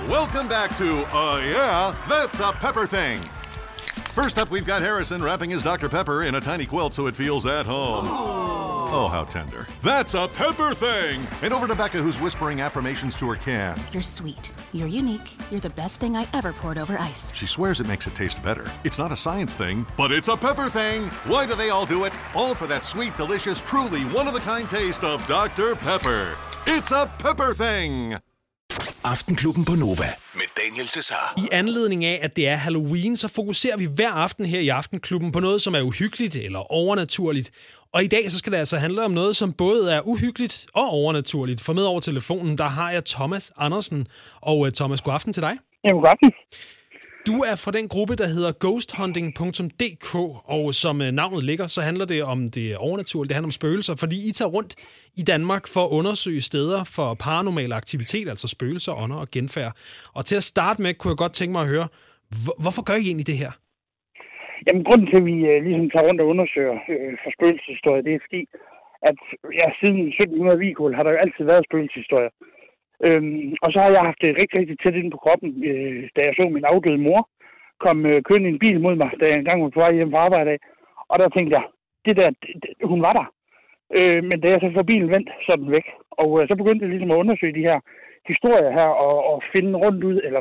Welcome back to Yeah, That's a Pepper Thing. First up, we've got Harrison wrapping his Dr. Pepper in a tiny quilt so it feels at home. Oh, how tender. That's a Pepper Thing! And over to Becca, who's whispering affirmations to her can. You're sweet. You're unique. You're the best thing I ever poured over ice. She swears it makes it taste better. It's not a science thing, but it's a Pepper Thing! Why do they all do it? All for that sweet, delicious, truly one-of-a-kind taste of Dr. Pepper. It's a Pepper Thing! Aftenklubben på Nova med Daniel Cesar. I anledning af, at det er Halloween, så fokuserer vi hver aften her i Aftenklubben på noget, som er uhyggeligt eller overnaturligt. Og i dag så skal det altså handle om noget, som både er uhyggeligt og overnaturligt. For med over telefonen, der har jeg Thomas Andersen. Og Thomas, god aften til dig. Jamen, god aften. Du er fra den gruppe, der hedder ghosthunting.dk, og som navnet ligger, så handler det om det overnaturlige, det handler om spøgelser, fordi I tager rundt i Danmark for at undersøge steder for paranormale aktiviteter, altså spøgelser, ånder og genfærd. Og til at starte med, kunne jeg godt tænke mig at høre, hvorfor gør I egentlig det her? Jamen, grunden til, at vi ligesom tager rundt og undersøger for spøgelseshistorier, det er fordi, at siden 1700 Vigkål har der jo altid været spøgelseshistorier. Og så har jeg haft det rigtig, rigtig tæt inde på kroppen, da jeg så min afdøde mor kom kørende i en bil mod mig, da jeg engang var på vej hjem fra arbejde af. Og der tænkte jeg, hun var der. Men da jeg så får bilen vendt, så er den væk. Og så begyndte jeg ligesom at undersøge de her historier her, og finde rundt ud, eller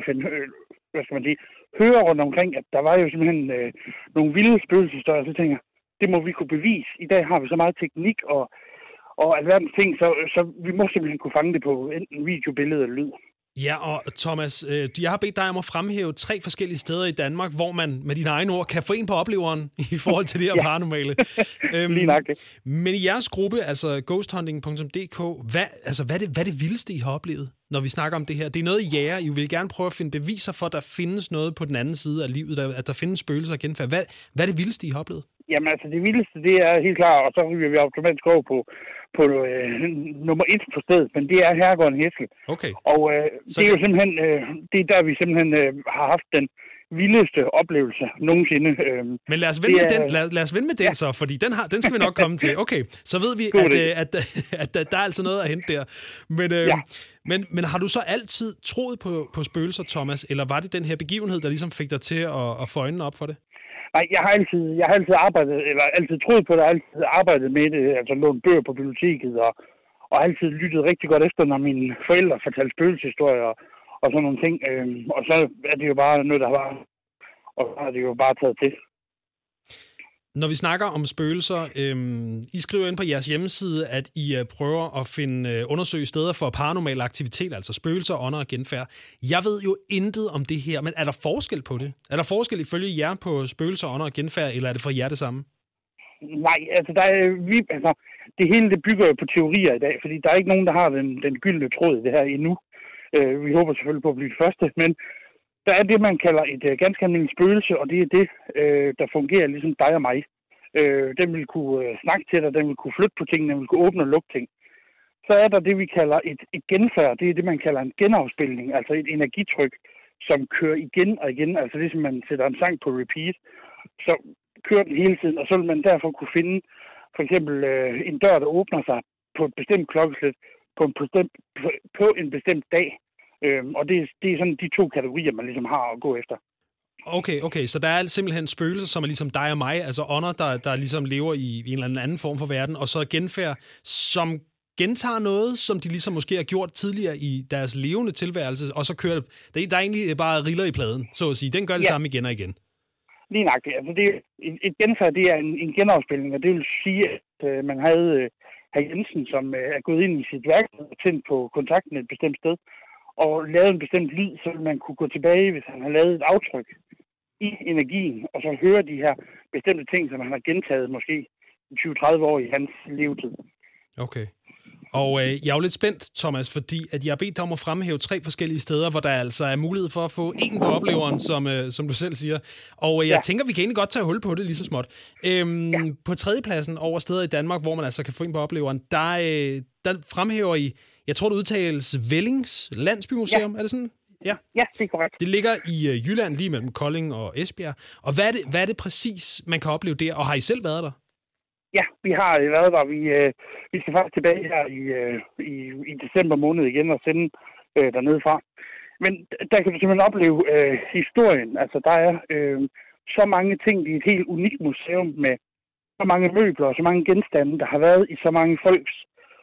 høre rundt omkring, at der var jo simpelthen nogle vilde spøgelseshistorier. Så tænker jeg, det må vi kunne bevise. I dag har vi så meget teknik og alverdens ting, så vi må simpelthen kunne fange det på enten video, billede eller lyd. Ja, og Thomas, jeg har bedt dig om at fremhæve 3 forskellige steder i Danmark, hvor man med dine egne ord kan få en på opleveren i forhold til det her paranormale. Lige nok det. Men i jeres gruppe, altså ghosthunting.dk, hvad er det vildeste, I har oplevet, når vi snakker om det her? Det er noget, I jager. I vil gerne prøve at finde beviser for, at der findes noget på den anden side af livet, at der findes spøgelser og genfærd. Hvad er det vildeste, I har oplevet? Jamen altså, det vildeste, det er helt klart, og så vil vi automatisk gå på nummer 1 på stedet, men det er Herregården Hessel. Okay. Og det er jo simpelthen, det er der, vi simpelthen har haft den vildeste oplevelse nogensinde. Men lad os vende med den så, fordi den skal vi nok komme til. Okay, så ved vi, at der er altså noget at hente der. Men har du så altid troet på spøgelser, Thomas, eller var det den her begivenhed, der ligesom fik dig til at få øjnene op for det? Nej, jeg har altid arbejdet, eller altid troet på det, altid arbejdet med det, altså lånt bøger på biblioteket, og altid lyttet rigtig godt efter, når mine forældre fortalte spøgelseshistorier og sådan nogle ting. Og så er det jo bare noget, der var, og så har det jo bare taget til. Når vi snakker om spøgelser, I skriver ind på jeres hjemmeside, at I prøver at undersøge steder for paranormale aktiviteter, altså spøgelser, ånder og genfærd. Jeg ved jo intet om det her, men er der forskel på det? Er der forskel ifølge jer på spøgelser, ånder og genfærd, eller er det for jer det samme? Nej, altså, det hele det bygger jo på teorier i dag, fordi der er ikke nogen, der har den gyldne tråd i det her endnu. Vi håber selvfølgelig på at blive det første, men der er det, man kalder et ganske almindeligt spøgelse, og det er det, der fungerer ligesom dig og mig. Den vil kunne snakke til dig, den vil kunne flytte på ting, den vil kunne åbne og lukke ting. Så er der det, vi kalder et genfærd. Det er det, man kalder en genafspilning, altså et energitryk, som kører igen og igen. Altså ligesom man sætter en sang på repeat, så kører den hele tiden, og så vil man derfor kunne finde for eksempel en dør, der åbner sig på et bestemt klokkeslæt på en bestemt dag. Og det er sådan de 2 kategorier, man ligesom har at gå efter. Okay, så der er simpelthen spøgelser, som er ligesom dig og mig, altså ånder, der ligesom lever i en eller anden form for verden, og så genfærd, som gentager noget, som de ligesom måske har gjort tidligere i deres levende tilværelse, og så kører det. Der er egentlig bare riller i pladen, så at sige. Den gør det samme igen og igen. Lige nøjagtigt. Altså et genfærd, det er en genafspilning, og det vil sige, at man havde herr Jensen, som er gået ind i sit værk og tændt på kontakten et bestemt sted, og lavet en bestemt lyd, så man kunne gå tilbage, hvis han har lavet et aftryk i energien, og så høre de her bestemte ting, som han har gentaget måske 20-30 år i hans levetid. Okay. Og jeg er jo lidt spændt, Thomas, fordi at jeg har bedt dig om at fremhæve 3 forskellige steder, hvor der altså er mulighed for at få en på opleveren, som du selv siger. Og jeg tænker, vi kan egentlig godt tage hul på det lige så småt. På 3. pladsen over steder i Danmark, hvor man altså kan få en på opleveren, der fremhæver I, jeg tror det udtales Vellings Landsbymuseum, er det sådan? Ja, det er korrekt. Det ligger i Jylland, lige mellem Kolding og Esbjerg. Og hvad er det præcis, man kan opleve der? Og har I selv været der? Ja, vi har været der. Vi skal faktisk tilbage her i december måned igen og sende dernede fra. Men der kan du simpelthen opleve historien. Altså, der er så mange ting i et helt unikt museum med så mange møbler og så mange genstande, der har været i så mange folks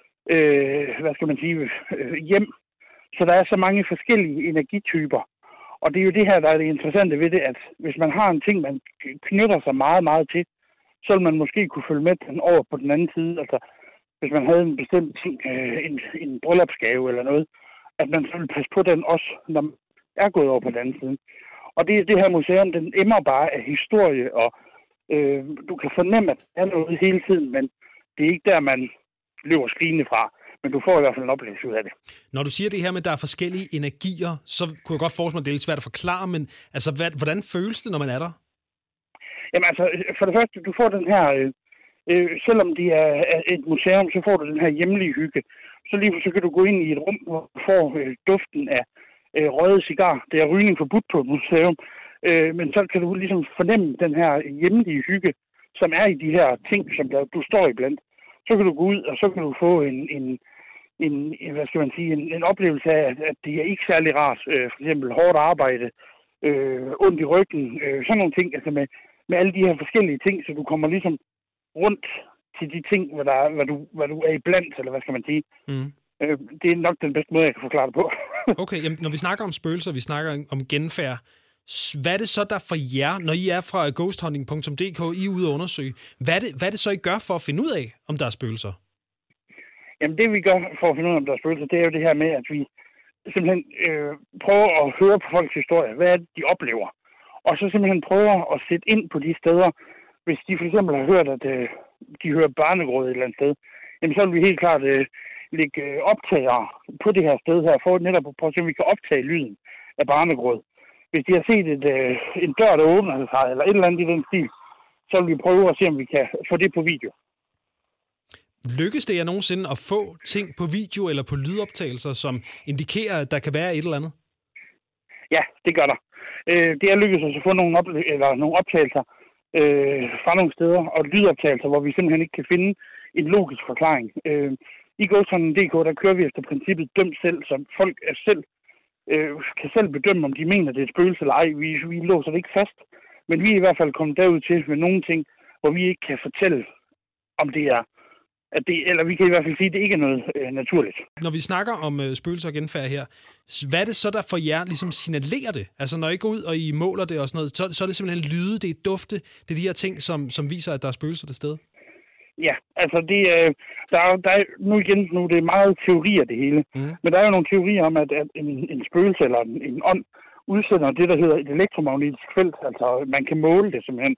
hjem. Så der er så mange forskellige energityper. Og det er jo det her, der er det interessante ved det, at hvis man har en ting, man knytter sig meget, meget til, så vil man måske kunne følge med den over på den anden side. Altså, hvis man havde en bestemt ting, en bryllupsgave eller noget, at man så vil passe på den også, når man er gået over på den anden side. Og det her museum, den emmer bare af historie, og du kan fornemme, at der er noget hele tiden, men det er ikke der, man løber skrigende fra. Men du får i hvert fald en oplevelse ud af det. Når du siger det her med, at der er forskellige energier, så kunne jeg godt forestille mig, at det er lidt svært at forklare, men altså, hvordan føles det, når man er der? Jamen altså, for det første, du får den her, selvom det er et museum, så får du den her hjemlige hygge. Så lige så kan du gå ind i et rum, hvor du får duften af røget cigar. Det er rygning forbudt på et museum. Men så kan du ligesom fornemme den her hjemlige hygge, som er i de her ting, som du står iblandt. Så kan du gå ud, og så kan du få en oplevelse af, at det er ikke særlig rart. For eksempel hårdt arbejde, ondt i ryggen, sådan nogle ting, altså med alle de her forskellige ting, så du kommer ligesom rundt til de ting, hvad du er iblandt, eller hvad skal man sige. Mm. Det er nok den bedste måde, jeg kan forklare det på. Okay, jamen, når vi snakker om spøgelser, vi snakker om genfærd, hvad er det så, der for jer, når I er fra ghosthunting.dk, I er ude at undersøge, hvad er det så, I gør for at finde ud af, om der er spøgelser? Jamen det, vi gør for at finde ud af, om der er spøgelser, det er jo det her med, at vi simpelthen prøver at høre på folks historie. Hvad er det, de oplever? Og så simpelthen prøver at sætte ind på de steder, hvis de for eksempel har hørt, at de hører barnegråd et eller andet sted, jamen så vil vi helt klart lægge optager på det her sted her, for netop at prøve at se, om vi kan optage lyden af barnegråd. Hvis de har set en dør, der åbner sig, eller et eller andet i den stil, så vil vi prøve at se, om vi kan få det på video. Lykkes det jer nogensinde at få ting på video eller på lydoptagelser, som indikerer, at der kan være et eller andet? Ja, det gør der. Det er lykkedes os at få nogle optagelser fra nogle steder, og lydoptagelser, hvor vi simpelthen ikke kan finde en logisk forklaring. I ghosthunting.dk, der kører vi efter princippet dømt selv, så folk kan selv bedømme, om de mener, det er et spøgelse eller ej. Vi låser det ikke fast, men vi er i hvert fald kommet derud til med nogle ting, hvor vi ikke kan fortælle, om det er, eller vi kan i hvert fald sige, at det ikke er noget naturligt. Når vi snakker om spøgelser og genfærd her, hvad er det så, der for jer ligesom signalerer det? Altså når I går ud, og I måler det og sådan noget, så er det simpelthen lyde, det er dufte, det er de her ting, som viser, at der er spøgelser til stede? Ja, altså der er nu det er meget teorier det hele, men der er jo nogle teorier om, at en spøgelse eller en ånd udsender det, der hedder et elektromagnetisk felt, altså man kan måle det simpelthen.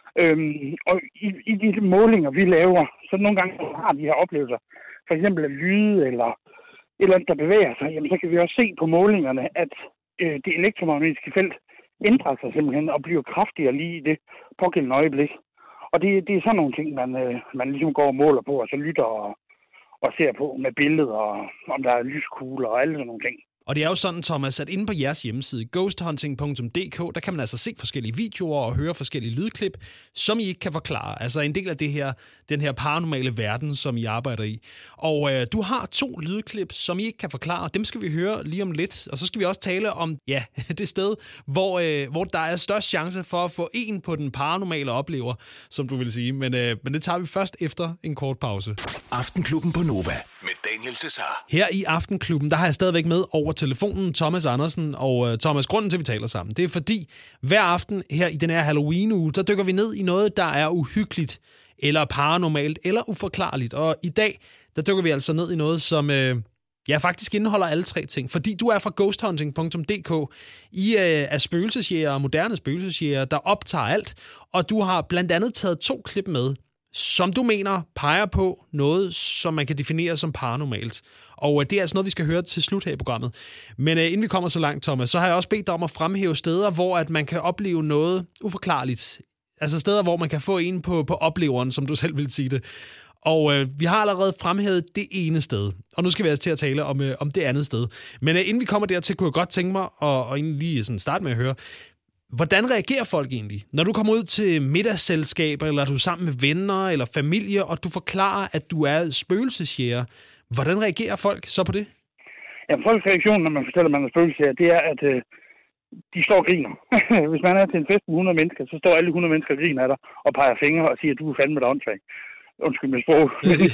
Og i de målinger, vi laver, så nogle gange har de her oplevelser, for eksempel at lyde eller et eller andet, der bevæger sig, jamen så kan vi også se på målingerne, at det elektromagnetiske felt ændrer sig simpelthen og bliver kraftigere lige i det pågældende øjeblik. Og det er sådan nogle ting, man ligesom går og måler på, og så lytter og ser på med billeder, og om der er lyskugler og alle sådan nogle ting. Og det er jo sådan, Thomas, at inde på jeres hjemmeside, ghosthunting.dk, der kan man altså se forskellige videoer og høre forskellige lydklip, som I ikke kan forklare. Altså en del af den her paranormale verden, som I arbejder i. Og du har 2 lydklip, som I ikke kan forklare. Dem skal vi høre lige om lidt. Og så skal vi også tale om det sted, hvor der er størst chance for at få en på den paranormale oplever, som du vil sige. Men det tager vi først efter en kort pause. Aftenklubben på Nova med Daniel Cesar. Her i Aftenklubben, der har jeg stadigvæk med over telefonen Thomas Andersen. Og Thomas, grunden til, at vi taler sammen, det er fordi, hver aften her i den her Halloween-uge, der dykker vi ned i noget, der er uhyggeligt, eller paranormalt, eller uforklarligt. Og i dag, der dykker vi altså ned i noget, som faktisk indeholder alle 3 ting. Fordi du er fra ghosthunting.dk. I er spøgelsesjæger, moderne spøgelsesjæger, der optager alt. Og du har blandt andet taget 2 klip med, som du mener peger på noget, som man kan definere som paranormalt. Og det er altså noget, vi skal høre til slut her i programmet. Men inden vi kommer så langt, Thomas, så har jeg også bedt dig om at fremhæve steder, hvor at man kan opleve noget uforklarligt. Altså steder, hvor man kan få en på opleveren, som du selv vil sige det. Og vi har allerede fremhævet det ene sted. Og nu skal vi altså til at tale om det andet sted. Men inden vi kommer dertil, kunne jeg godt tænke mig at egentlig lige sådan starte med at høre, hvordan reagerer folk egentlig? Når du kommer ud til middagsselskaber, eller du er sammen med venner eller familie, og du forklarer, at du er spøgelsesjæger, hvordan reagerer folk så på det? Jamen, folks reaktion, når man fortæller, at man er spøgelsesager, det er, at de står og griner. Hvis man er til en fest med 100 mennesker, så står alle 100 mennesker og griner af dig og peger fingre og siger, at du er fandme da åndssvag. Undskyld med sprog.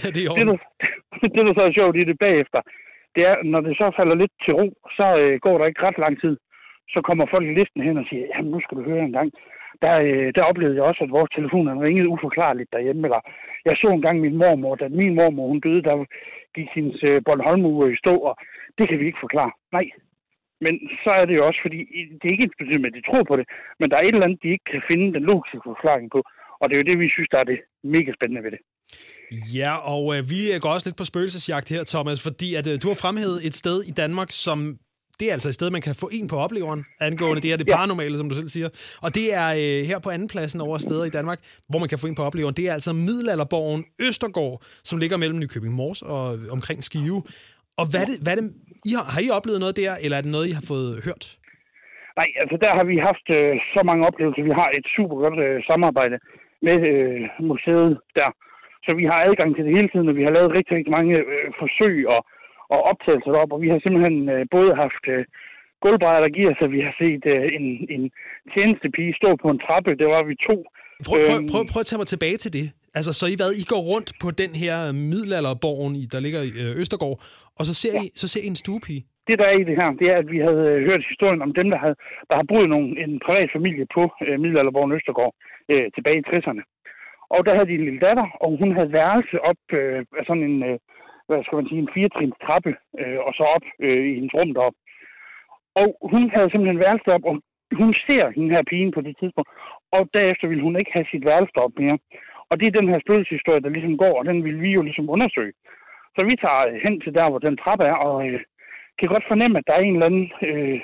Det, der så er sjovt i det bagefter, det er, når det så falder lidt til ro, så går der ikke ret lang tid. Så kommer folk i listen hen og siger, jamen nu skal du høre en gang. Der oplevede jeg også, at vores telefoner ringede uforklarligt derhjemme. Eller jeg så engang min mormor, da min mormor hun døde, der gik hendes Bornholm-ure i stå, og det kan vi ikke forklare. Nej. Men så er det jo også, fordi det er ikke et betydning, at de tror på det, men der er et eller andet, de ikke kan finde den logiske forklaring på. Og det er jo det, vi synes, der er det mega spændende ved det. Ja, og vi går også lidt på spøgelsesjagt her, Thomas, fordi at du har fremhævet et sted i Danmark, som det er altså et sted, man kan få en på opleveren, angående det her, det paranormale, som du selv siger. Og det er her på andenpladsen over steder i Danmark, hvor man kan få en på opleveren. Det er altså middelalderborgen Østergård, som ligger mellem Nykøbing Mors og omkring Skive. Og hvad er det, har I oplevet noget der, eller er det noget, I har fået hørt? Nej, altså der har vi haft så mange oplevelser. Vi har et super godt samarbejde med museet der. Så vi har adgang til det hele tiden, og vi har lavet rigtig, rigtig mange forsøg og optagelser derop. Og vi har simpelthen både haft gulvbrædder, der giver sig. Vi har set en tjenestepige stå på en trappe. Der var vi 2. Prøv at tage mig tilbage til det. Altså, så I går rundt på den her middelalderborgen, der ligger i Østergård, og så ser I en stuepige? Det, der er i det her, det er, at vi havde hørt historien om dem, der har boet en privat familie på middelalderborgen Østergård tilbage i 60'erne. Og der havde de en lille datter, og hun havde værelse op af sådan en, en 4-trins trappe, og så op i hendes rum deroppe. Og hun havde simpelthen værelse op, og hun ser hende her pigen på det tidspunkt, og derefter ville hun ikke have sit værelse op mere. Og det er den her spøgelseshistorie, der ligesom går, og den vil vi jo ligesom undersøge. Så vi tager hen til der, hvor den trappe er, og kan godt fornemme, at der er en eller anden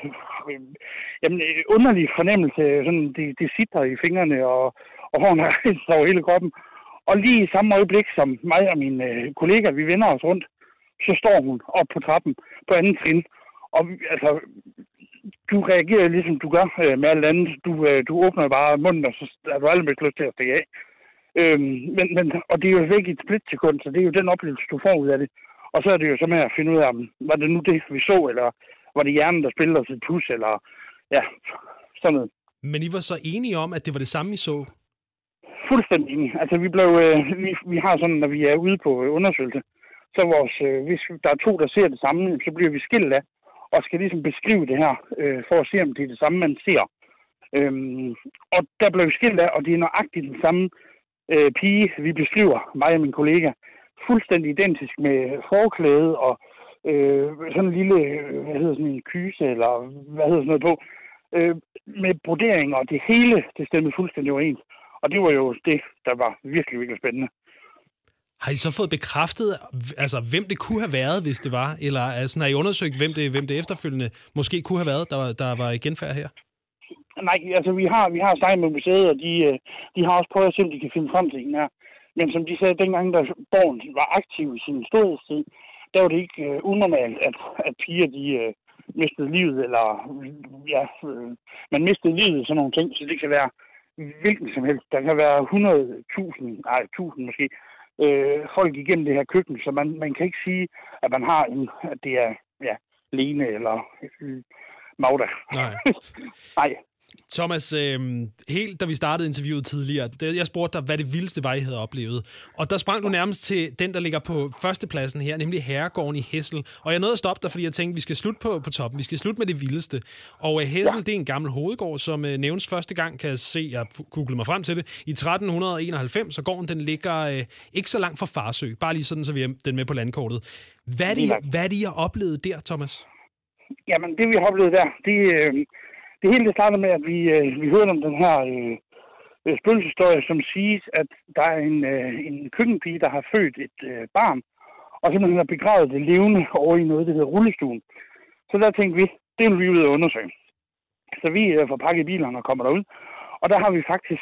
underlig fornemmelse. Sådan, det sitter i fingrene, og hårene har rejst over hele kroppen. Og lige i samme øjeblik, som mig og mine kollegaer, vi vender os rundt, så står hun op på trappen på anden trin. Og altså, du reagerer ligesom du gør med alt andet. Du åbner bare munden, og så er du aldrig lyst til at stikke af. Og det er jo ikke et splitsekund, så det er jo den oplevelse, du får ud af det. Og så er det jo så med at finde ud af, var det nu det, vi så, eller var det hjernen, der spillede os et pus, eller ja, sådan noget. Men I var så enige om, at det var det samme, I så? Fuldstændig enige. Altså, vi har sådan, når vi er ude på undersøgelse, så hvis der er 2, der ser det samme, så bliver vi skilt af, og skal ligesom beskrive det her, for at se, om det er det samme, man ser. Og der blev vi skilt af, og det er nøjagtigt den samme pige, vi beskriver, mig og min kollega, fuldstændig identisk med forklæde og sådan en lille, en kyse, eller sådan noget på, med brodering, og det hele, det stemte fuldstændig overens. Og det var jo det, der var virkelig, virkelig spændende. Har I så fået bekræftet, altså hvem det kunne have været, hvis det var? Eller altså, har I undersøgt, hvem det efterfølgende måske kunne have været, der var i genfærd her? Nej, altså vi har snakket med museet, og de har også prøvet at se, om de kan finde frem til den her. Men som de sagde, dengang da borgen var aktiv i sin storhedstid, der var det ikke unormalt, at piger de mistede livet, eller man mistede livet, sådan nogle ting, så det kan være hvilken som helst. Der kan være 100.000 måske, folk igennem det her køkken, så man kan ikke sige, at man har at det er Lene eller Magda. Nej. Nej. Thomas, helt da vi startede interviewet tidligere, jeg spurgte dig, hvad det vildeste var, I havde oplevet. Og der sprang du nærmest til den, der ligger på førstepladsen her, nemlig Herregården i Hessel. Og jeg nåede at stoppe dig, fordi jeg tænkte, vi skal slutte på toppen. Vi skal slutte med det vildeste. Og Hessel, det er en gammel hovedgård, som nævnes første gang, kan jeg se, jeg googlede mig frem til det, i 1391, så gården den ligger ikke så langt fra Farsø. Bare lige sådan, så vi er den med på landkortet. Hvad er det, I har oplevet der, Thomas? Jamen, det vi har oplevet der, det hele startede med, at vi hørte om den her spøgelseshistorie, som siges, at der er en køkkenpige, der har født et barn, og simpelthen har begravet det levende over i noget, der hedder rullestuen. Så der tænkte vi, det vil vi ud og undersøge. Så vi får pakket bilerne og kommer derud, og der har vi faktisk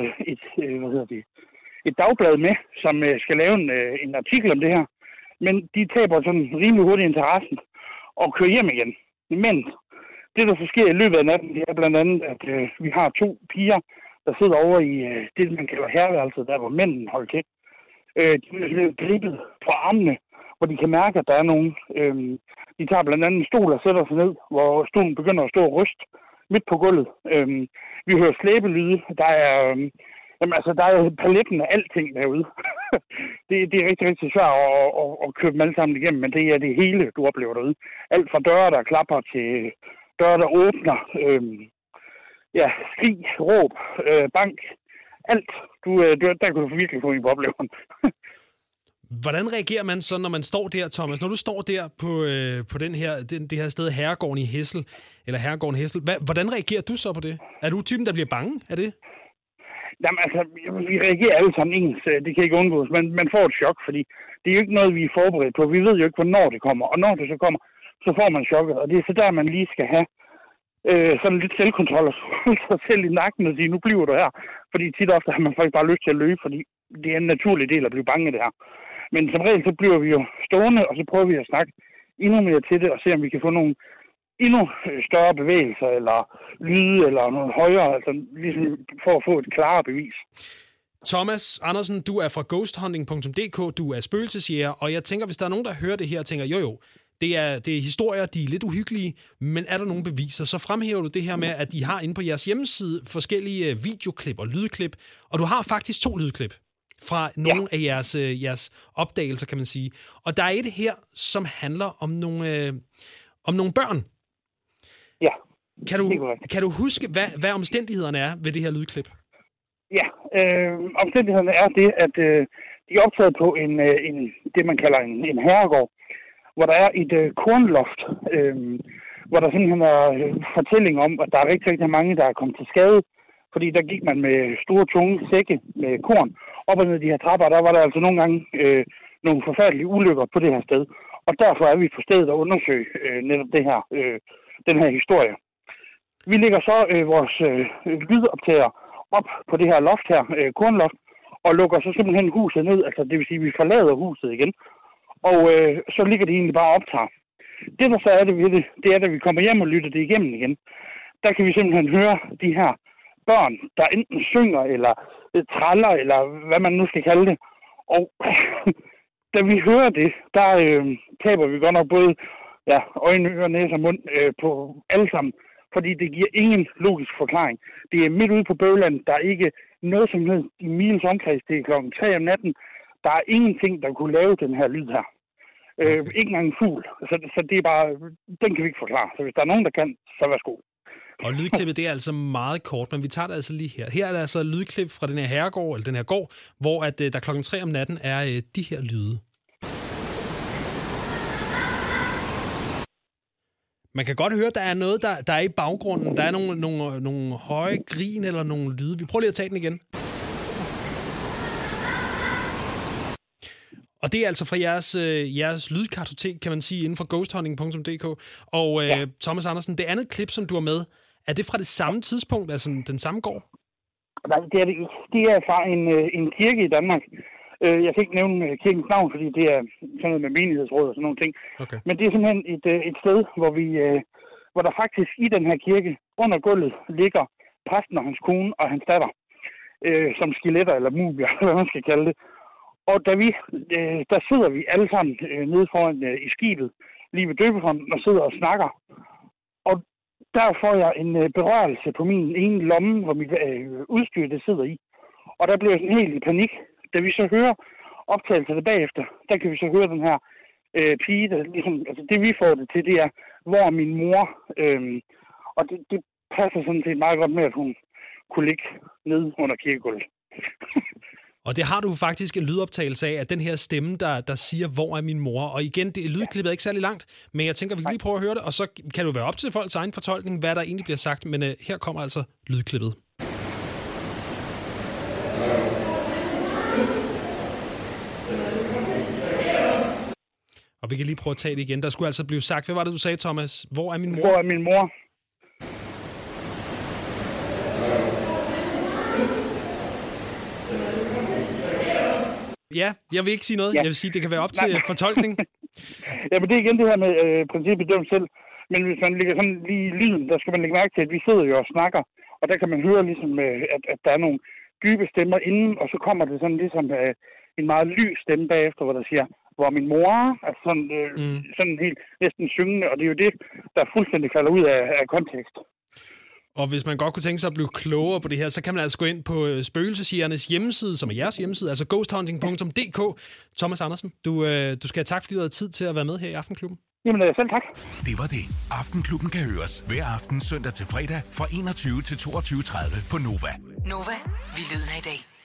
et dagblad med, som skal lave en artikel om det her. Men de taber sådan rimelig hurtigt interessen og kører hjem igen. Men det, der så sker i løbet af natten, det er blandt andet, at vi har 2 piger, der sidder over i det, man kalder herværelset, der hvor mændene holder til. De er grebet på armene, hvor de kan mærke, at der er nogen, De tager blandt andet en stol og sætter sig ned, hvor stolen begynder at stå og ryste midt på gulvet. Vi hører slæbelyde. Der er paletten af alting derude. det er rigtig, rigtig svært at købe dem alle sammen igennem, men det er det hele, du oplever derude. Alt fra døre, der klapper, til døre, der åbner, skrig, råb, bank, alt. Der kan du virkelig få en på oplevelsen. Hvordan reagerer man så, når man står der, Thomas? Når du står der på det her sted, Herregården i Hessel, eller Herregården Hessel, hvordan reagerer du så på det? Er du typen, der bliver bange af det? Jamen altså, vi reagerer alle sammen ens. Det kan ikke undgås, men man får et chok, fordi det er jo ikke noget, vi er forberedt på. Vi ved jo ikke, hvornår det kommer, og når det så kommer, så får man chokket. Og det er så der, man lige skal have sådan lidt selvkontrol og sig selv i nakken og sige, nu bliver du her. Fordi tit ofte har man faktisk bare lyst til at løbe, fordi det er en naturlig del at blive bange af det her. Men som regel, så bliver vi jo stående, og så prøver vi at snakke endnu mere til det, og se, om vi kan få nogle endnu større bevægelser, eller lyde, eller noget højere, altså ligesom for at få et klarere bevis. Thomas Andersen, du er fra ghosthunting.dk, du er spøgelsesjæger, og jeg tænker, hvis der er nogen, der hører det her og tænker, jo, det er historier, de er lidt uhyggelige, men er der nogle beviser, så fremhæver du det her med, at I har inde på jeres hjemmeside forskellige videoklip og lydklip, og du har faktisk 2 lydklip fra nogle af jeres opdagelser, kan man sige. Og der er et her, som handler om nogle børn. Ja. Kan du huske, hvad omstændighederne er ved det her lydklip? Ja, omstændighederne er det, at de er optaget på det, man kalder en herregård, hvor der er et kornloft, hvor der simpelthen er fortælling om, at der er rigtig, rigtig mange, der er kommet til skade, fordi der gik man med store, tunge sække med korn op ad de her trapper, der var der altså nogle gange nogle forfærdelige ulykker på det her sted. Og derfor er vi på stedet at undersøge netop den her historie. Vi lægger så vores lydoptager op på det her loft her, kornloft, og lukker så simpelthen huset ned, altså det vil sige, at vi forlader huset igen. Og så ligger det egentlig bare og optager. Det der så er det ved det er, at vi kommer hjem og lytter det igennem igen. Der kan vi simpelthen høre de her børn, der enten synger, eller traller, eller hvad man nu skal kalde det. Og da vi hører det, der taber vi godt nok både øjne, ører, næse og mund på alle sammen. Fordi det giver ingen logisk forklaring. Det er midt ude på Bøvland. Der er ikke noget som helst i milens omkreds. Det er 3:00 om natten. Der er ingenting, der kunne lave den her lyd her. Ikke engang en fugl. Så det er bare, den kan vi ikke forklare. Så hvis der er nogen, der kan, så værsgo. Og lydklippet, det er altså meget kort, men vi tager det altså lige her. Her er der altså lydklip fra den her herregård, eller den her gård, hvor at der 3:00 om natten er de her lyde. Man kan godt høre, at der er noget, der er i baggrunden. Der er nogle høje grin eller nogle lyde. Vi prøver lige at tage den igen. Og det er altså fra jeres lydkartotek, kan man sige, inden for ghosthunting.dk. Og Thomas Andersen, det andet klip, som du har med, er det fra det samme tidspunkt, altså den samme gård? Nej, det er det ikke. Det er fra en kirke i Danmark. Jeg kan ikke nævne kirkens navn, fordi det er sådan noget med menighedsråd og sådan nogle ting. Okay. Men det er simpelthen et sted, hvor der faktisk i den her kirke, under gulvet, ligger præsten og hans kone og hans datter, som skeletter eller mumier, hvad man skal kalde det. Og der sidder vi alle sammen nede foran i skibet, lige ved døbefonten, og sidder og snakker. Og der får jeg en berørelse på min ene lomme, hvor mit udstyr det sidder i. Og der bliver jeg sådan helt i panik. Da vi så hører optagelserne bagefter, der kan vi så høre den her pige, der ligesom, altså det vi får det til, det er, hvor er min mor, og det passer sådan set meget godt med, at hun kunne ligge nede under kirkegulvet. Og det har du faktisk en lydoptagelse af den her stemme, der siger, hvor er min mor? Og igen, lydklippet er ikke særlig langt, men jeg tænker, vi kan lige prøve at høre det, og så kan det være op til folks egen fortolkning, hvad der egentlig bliver sagt, men her kommer altså lydklippet. Og vi kan lige prøve at tage det igen. Der skulle altså blive sagt, hvad var det, du sagde, Thomas? Hvor er min mor? Hvor er min mor? Ja, jeg vil ikke sige noget. Ja. Jeg vil sige, det kan være op til fortolkning. Ja, men det er igen det her med princippet dømt selv. Men hvis man lægger sådan lige lyden, der skal man lægge mærke til, at vi sidder jo og snakker. Og der kan man høre ligesom, at der er nogle dybe stemmer inden, og så kommer det sådan ligesom en meget lys stemme bagefter, hvor der siger, hvor min mor er sådan helt næsten syngende, og det er jo det, der fuldstændig falder ud af kontekst. Og hvis man godt kunne tænke sig at blive klogere på det her, så kan man altså gå ind på Spøgelsesjægernes hjemmeside, som er jeres hjemmeside, altså ghosthunting.dk. Thomas Andersen, du skal have tak, fordi du havde tid til at være med her i Aftenklubben. Jamen, selv tak. Det var det. Aftenklubben kan høres hver aften søndag til fredag fra 21 til 22.30 på Nova. Nova, vi lyder i dag.